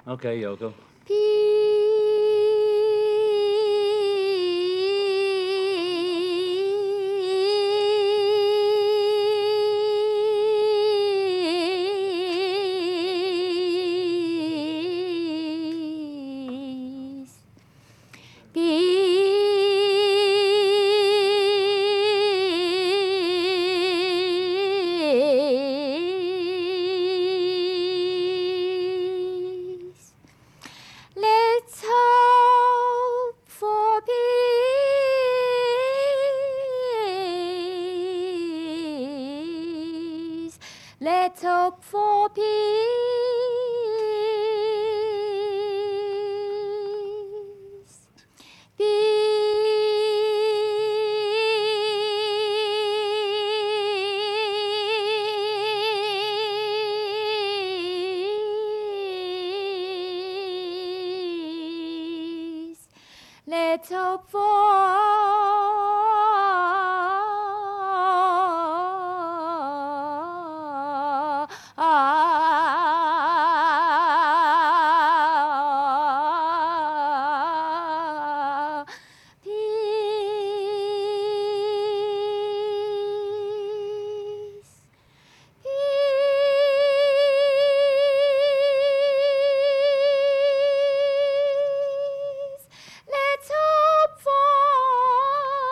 Okay, Yoko. Peace. Peace. Let's hope for peace. Let's hope for peace. Peace. Let's hope for peace. Peace. Let's hope for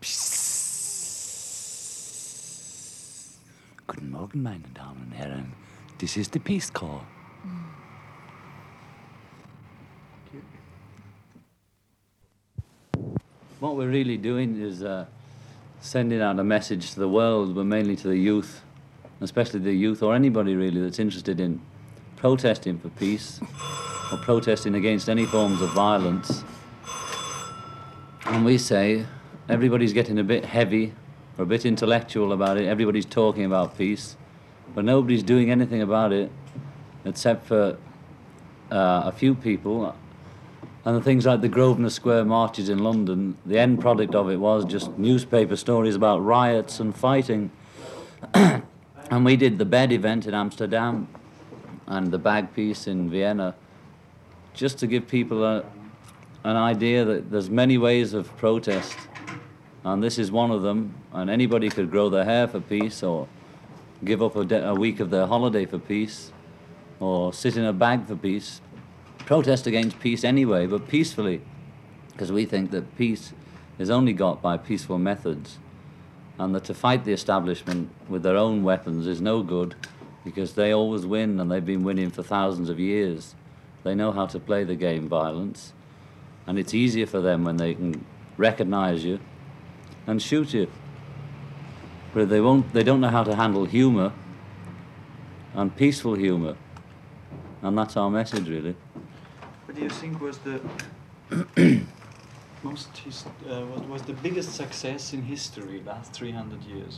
Guten Morgen, meine Damen und Herren. This is the Peace Corps. What we're really doing is sending out a message to the world, but mainly to the youth, especially the youth, or anybody really that's interested in protesting for peace or protesting against any forms of violence. And we say everybody's getting a bit heavy or a bit intellectual about it. Everybody's talking about peace, but nobody's doing anything about it except for a few people. And the things like the Grosvenor Square marches in London, the end product of it was just newspaper stories about riots and fighting. And we did the bed event in Amsterdam and the bag piece in Vienna, just to give people an idea that there's many ways of protest, and this is one of them, and anybody could grow their hair for peace, or give up a week of their holiday for peace, or sit in a bag for peace. Protest against peace anyway, but peacefully, because we think that peace is only got by peaceful methods, and that to fight the establishment with their own weapons is no good, because they always win, and they've been winning for thousands of years. They know how to play the game violence, and it's easier for them when they can recognize you and shoot you. But they don't know how to handle humor, and peaceful humor, and that's our message, really. What do you think was the was the biggest success in history last 300 years?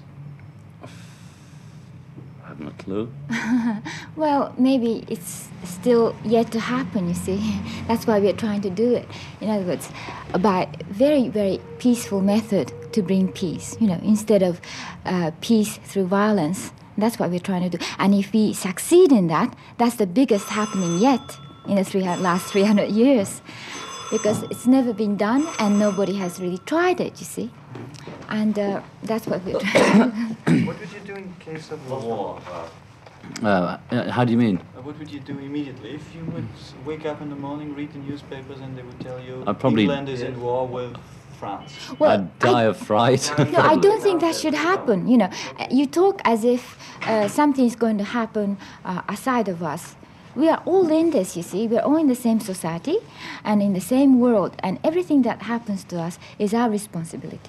I haven't a clue. Well, maybe it's still yet to happen, you see. That's why we're trying to do it. In other words, by very, very peaceful method to bring peace, instead of peace through violence. That's what we're trying to do. And if we succeed in that, that's the biggest happening yet in the last 300 years. Because it's never been done and nobody has really tried it, you see. And that's what we're trying to do. What would you do in case of war? How do you mean? What would you do immediately? If you would wake up in the morning, read the newspapers, and they would tell you England is in war with France. Well, I'd die of fright. No, I don't think that should happen. You talk as if something is going to happen aside of us. We are all in this, you see. We're all in the same society and in the same world. And everything that happens to us is our responsibility,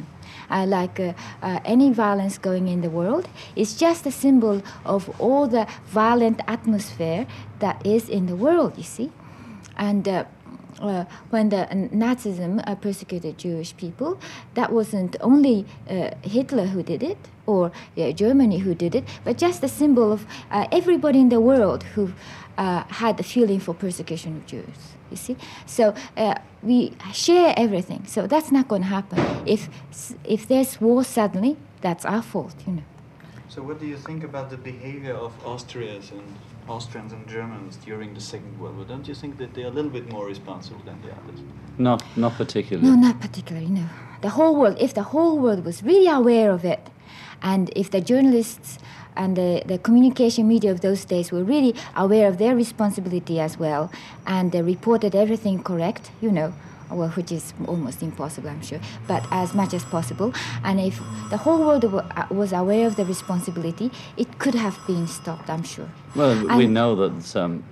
any violence going in the world is just a symbol of all the violent atmosphere that is in the world, you see. And when the Nazism persecuted Jewish people, that wasn't only Hitler who did it, or Germany who did it, but just a symbol of everybody in the world who had a feeling for persecution of Jews, you see. So we share everything, so that's not going to happen. If there's war suddenly, that's our fault, So what do you think about the behavior of Austrians and Germans during the Second World War? Don't you think that they're a little bit more responsible than the others? No, not particularly. No, not particularly, no. The whole world, if the whole world was really aware of it, and if the journalists and the communication media of those days were really aware of their responsibility as well, and they reported everything correct, which is almost impossible, I'm sure, but as much as possible. And if the whole world was aware of the responsibility, it could have been stopped, I'm sure. Well, we know that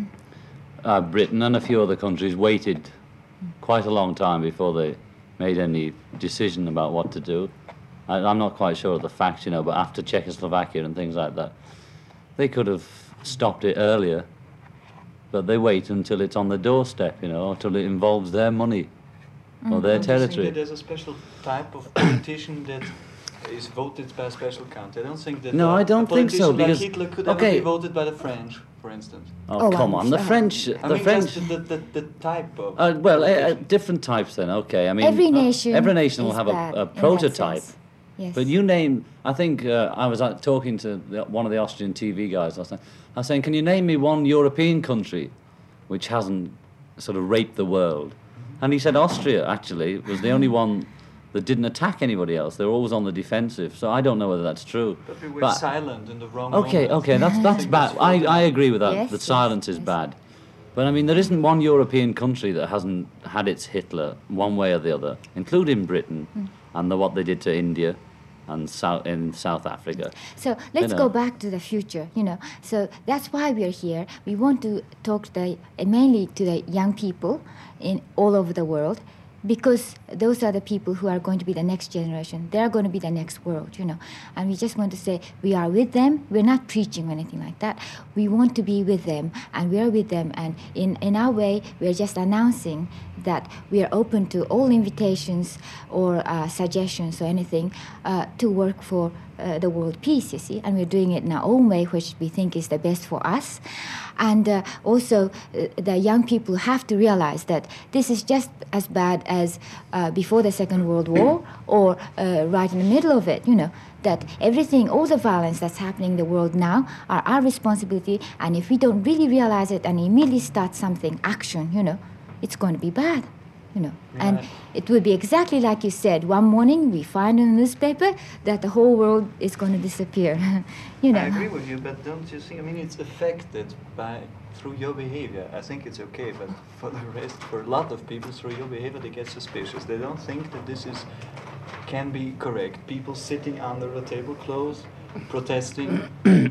Britain and a few other countries waited quite a long time before they made any decision about what to do. I'm not quite sure of the facts, but after Czechoslovakia and things like that, they could have stopped it earlier. But they wait until it's on the doorstep, until it involves their money or their territory. Do you think that there's a special type of politician that is voted by a special country? I don't think that I don't think so, because like Hitler could ever be voted by the French, for instance. Oh, come on, the French. Just the type of. Different types then. Okay, I mean, every nation will have a prototype. Yes. But you name. I think I was talking to one of the Austrian TV guys last night. I was saying, can you name me one European country which hasn't sort of raped the world? And he said Austria actually was the only one that didn't attack anybody else. They were always on the defensive. So I don't know whether that's true. But we were silent in the wrong moment. Okay, that's bad. I agree with that. Yes, that silence is bad. But I mean, there isn't one European country that hasn't had its Hitler one way or the other, including Britain and what they did to India and in South Africa. So let's go back to the future, So that's why we're here. We want to talk mainly to the young people all over the world, because those are the people who are going to be the next generation. They are going to be the next world, And we just want to say we are with them. We're not preaching or anything like that. We want to be with them, and we are with them. And in our way, we're just announcing that we are open to all invitations or suggestions or anything to work for the world peace, you see. And we're doing it in our own way, which we think is the best for us. And also, the young people have to realize that this is just as bad as before the Second World War or right in the middle of it, that everything, all the violence that's happening in the world now are our responsibility. And if we don't really realize it and immediately start something, action, it's going to be bad. And it will be exactly like you said. One morning we find in the newspaper that the whole world is going to disappear. I agree with you, but don't you think? I mean, it's affected through your behavior. I think it's okay, but for the rest, for a lot of people, through your behavior, they get suspicious. They don't think that this can be correct. People sitting under a tablecloth, protesting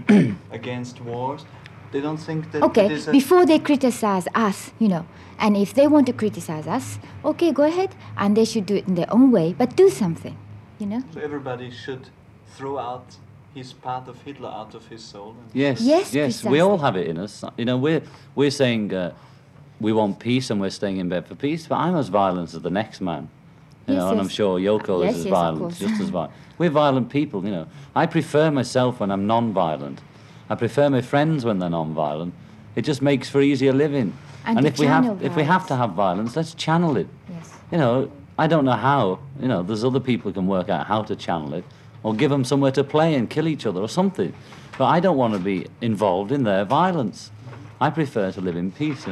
against wars. They don't think that. Okay, before they criticize us, and if they want to criticize us, okay, go ahead, and they should do it in their own way, but do something, So everybody should throw out his part of Hitler out of his soul. Yes. Precisely. We all have it in us. We're saying we want peace and we're staying in bed for peace, but I'm as violent as the next man. And I'm sure Yoko is as violent, just as violent. We're violent people, I prefer myself when I'm non-violent. I prefer my friends when they're non-violent. It just makes for easier living. And if we have to have violence, let's channel it. Yes. I don't know how. There's other people who can work out how to channel it, or give them somewhere to play and kill each other or something. But I don't want to be involved in their violence. I prefer to live in peace.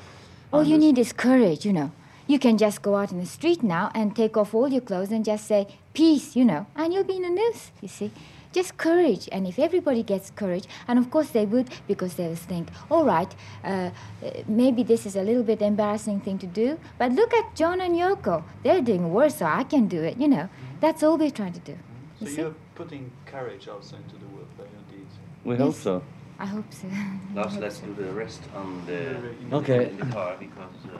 All you need is courage. You can just go out in the street now and take off all your clothes and just say peace. And you'll be in the news. You see. Just courage, and if everybody gets courage, and of course they would, because they will think, all right, maybe this is a little bit embarrassing thing to do, but look at John and Yoko. They're doing worse, so I can do it, That's all we're trying to do. So you're putting courage also into the world by your deeds. We hope so. I hope so. Let's do the rest on the Okay. in the car, because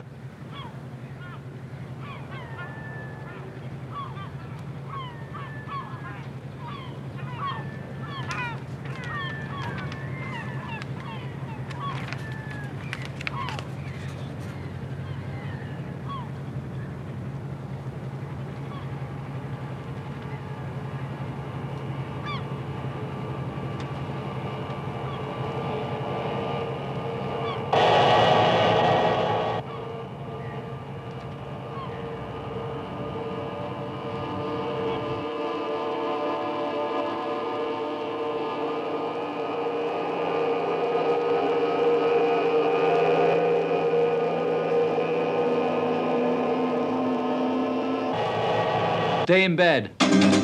Stay in bed.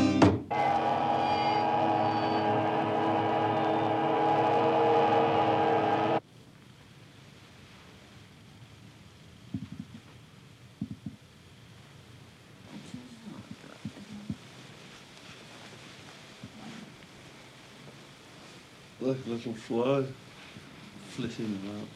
Look, little fly flitting about.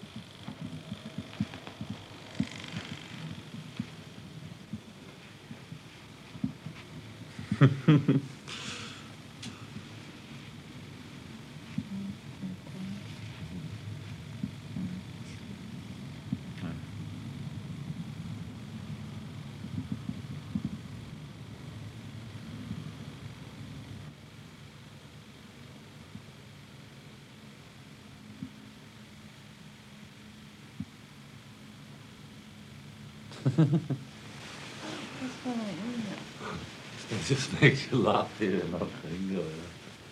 It just makes you laugh hearing that thing going on.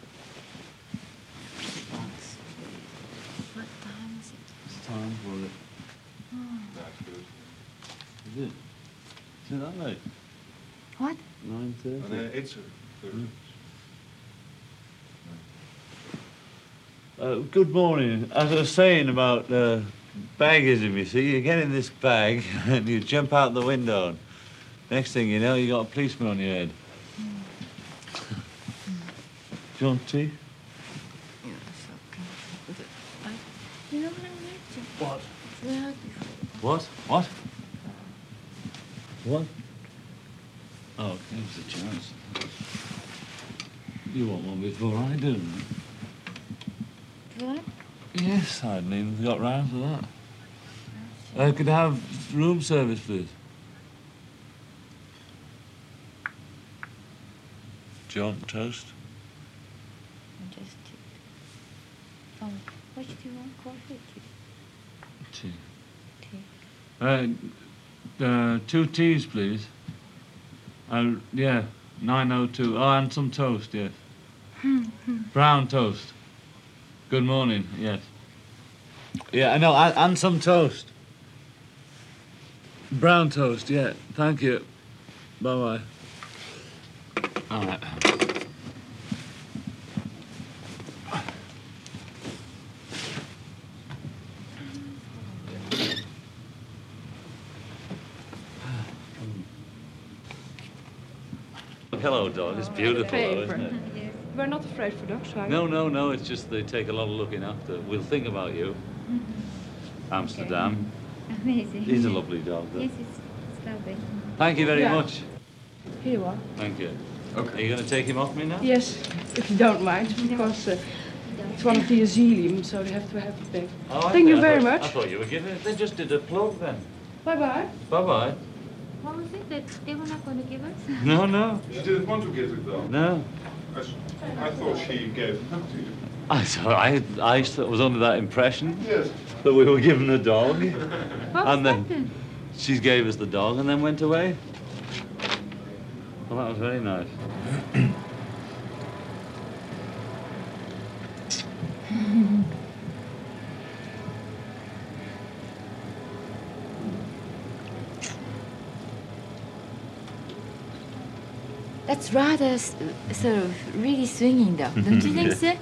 What time is it? It's time for it. That's good. Is it? Is it that late? What? 9:30? It's Good morning. As I was saying about Baggism, you see. You get in this bag and you jump out the window. Next thing you know, you got a policeman on your head. Do you want tea? What? What? What? What? Oh, here's a chance. You want one before I do. What? Yes, I hadn't even got round to that. Could I have room service, please? John, toast? Just what do you want? Coffee? Tea. Tea. 2 teas, please. Yeah, 902. Oh, and some toast, yes. Brown toast. Good morning, yes. Yeah, I know, and some toast. Brown toast, yeah. Thank you. Bye-bye. All right. Hello, dog. It's beautiful, though, isn't it? Yes. We're not afraid for dogs, right? No. It's just they take a lot of looking after. We'll think about you. Amsterdam. Amazing. He's a lovely dog, though. Yes, it's lovely. Thank you very Yeah. much. Here you are. Thank you. Okay. Are you going to take him off me now? Yes, if you don't mind, because it's one of the asylum, so they have to have it back. Oh, I Thank you see. very I much. thought you were giving it. They just did a plug then. Bye-bye. Bye-bye. What was it that they were not going to give us? No. She didn't want to give it though. No. I thought she gave it to you. I was under that impression Yes. that we were given a dog. What And was then- that then? She gave us the dog and then went away. Well, that was very nice. That's rather sort of really swinging, though. Don't you think so?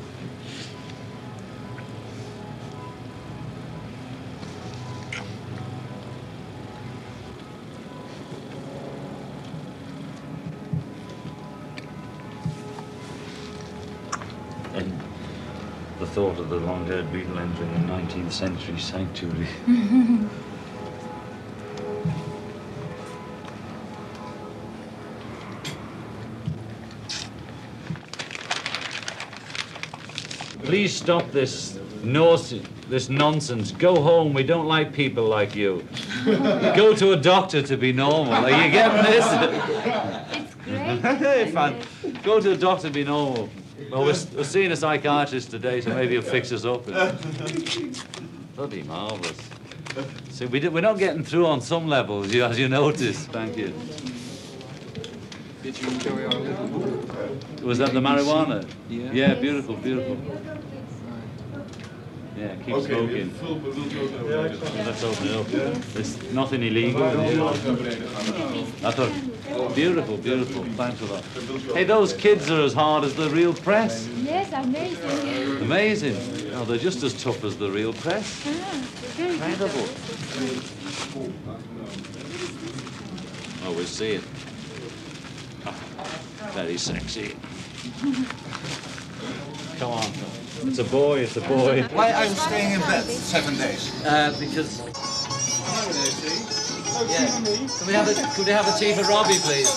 And the thought of the long-haired beetle entering a 19th century sanctuary. Please stop this nonsense. Go home. We don't like people like you. Go to a doctor to be normal. Are you getting this? It's great. Hey, fun. Go to a doctor to be normal. Well, we're seeing a psychiatrist today, so maybe he'll fix us up. Bloody marvellous. See, we're not getting through on some levels, as you notice. Thank you. Did you enjoy our little book? Was that the marijuana? Yeah. Yeah, beautiful, beautiful. Yeah, keep smoking. Let's open it up. There's nothing illegal in here. I thought, beautiful, beautiful. Thanks a lot. Hey, those kids are as hard as the real press. Yes, amazing. Amazing. Oh, they're just as tough as the real press. Incredible. Oh, we'll see it. Very sexy. Come on. It's a boy, it's a boy. Why are you staying in bed 7 days? Because... Yeah. Could we have a tea for Robbie, please?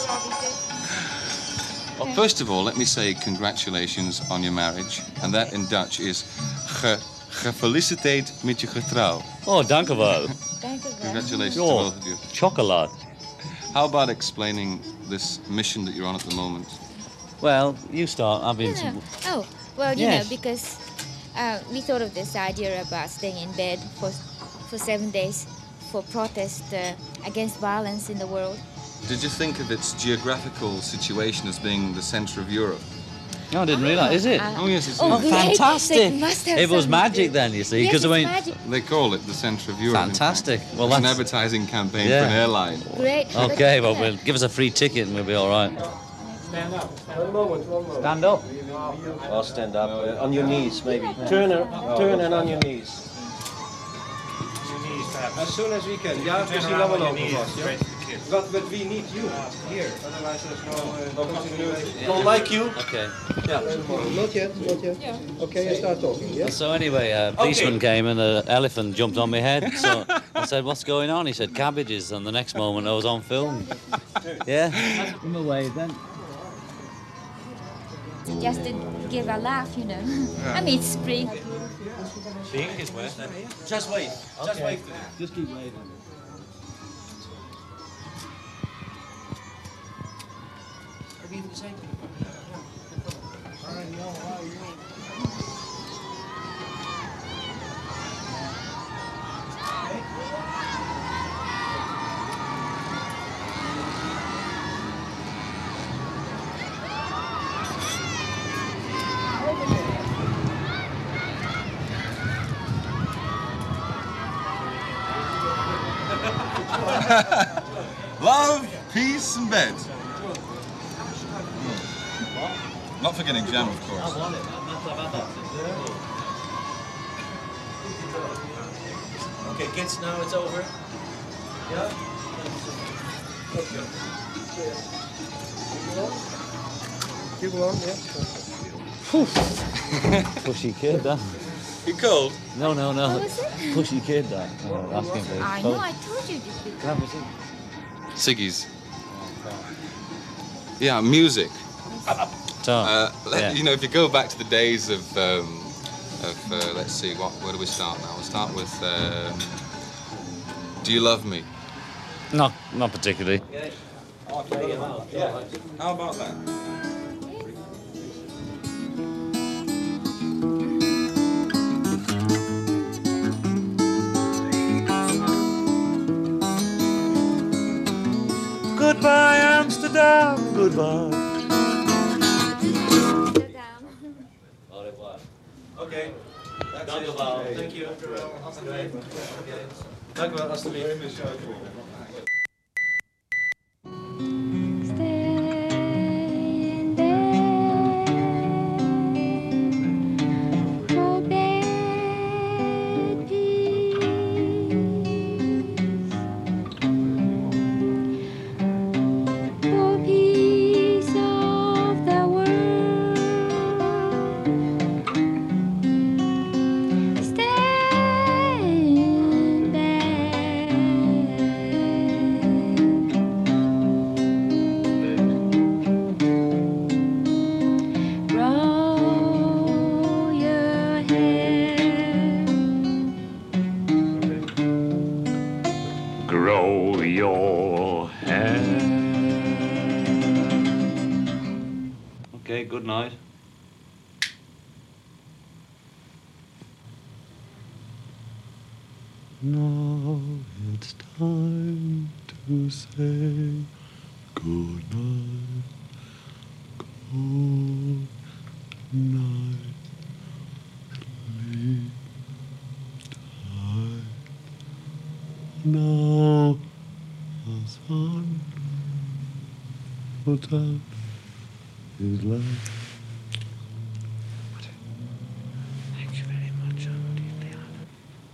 Well, first of all, let me say congratulations on your marriage. And that in Dutch is gefeliciteerd met je getrouw. Oh, dank u wel. Thank you. Congratulations to Oh, both of you. chocolate. How about explaining this mission that you're on at the moment? Well, you start. I've been... No. Oh, well, you Yes. know, because we thought of this idea about staying in bed for 7 days for protest against violence in the world. Did you think of its geographical situation as being the center of Europe? No, I didn't realise. Is it? Oh, yes, it's Oh, in- great. fantastic. They must have It was some- magic then, you see, Yes, because it's I mean... magic. They call it the center of Europe. in fact. Fantastic. Well, It's an that's... advertising campaign Yeah. for an airline. Great. but, Okay, well, yeah. we'll give us a free ticket and we'll be all right. Stand up. I'll stand up on your knees, maybe. Turn and on your knees. As soon as we can. Ja, het is hier allemaal open vast. Ja? But we need you here. Otherwise there's no continuity. Don't like you? Okay. Yeah. Not yet, not yet. Yeah. Okay, you start talking, yeah? So anyway, a policeman came and an elephant jumped on my head. So I said, "What's going on?" He said, "Cabbages." And the next moment, I was on film. Yeah. Come away then. Just to give a laugh, you know. I mean, it's spring. The ink is wet. Just wait. Just wait. Just keep waiting. Love, peace, and bed. Not forgetting jam, of course. Okay, kids, now it's over. Yeah? Okay. Keep along, yeah. Pushy kid, that. You cold? No. What was it? Pushy kid, that. Asking for his I know, I told you this before. Have a seat. Siggy's. Yeah, music. So, yeah. You know, if you go back to the days of let's see, where do we start now? We'll start with Do You Love Me? not particularly. How about that? Goodbye, Amsterdam. Goodbye. Okay. Dank u wel. Thank you. Dank u wel, alstublieft. Grow your hair. Okay, good night. Now it's time to say good night, good night, sleep tight. Now the sun puts out his light. Thank you very much, Auntie Leanna.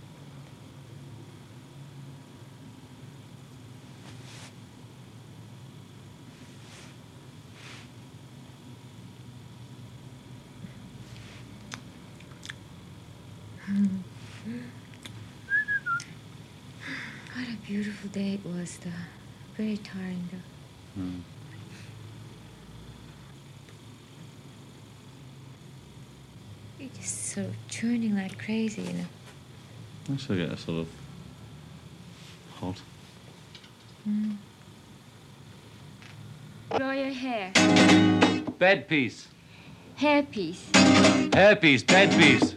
What a beautiful day it was, though. Very tiring, though. You're just sort of churning like crazy, you know. I still get a sort of hot. Grow your hair. Bed piece. Hair piece. Hair piece, bed piece.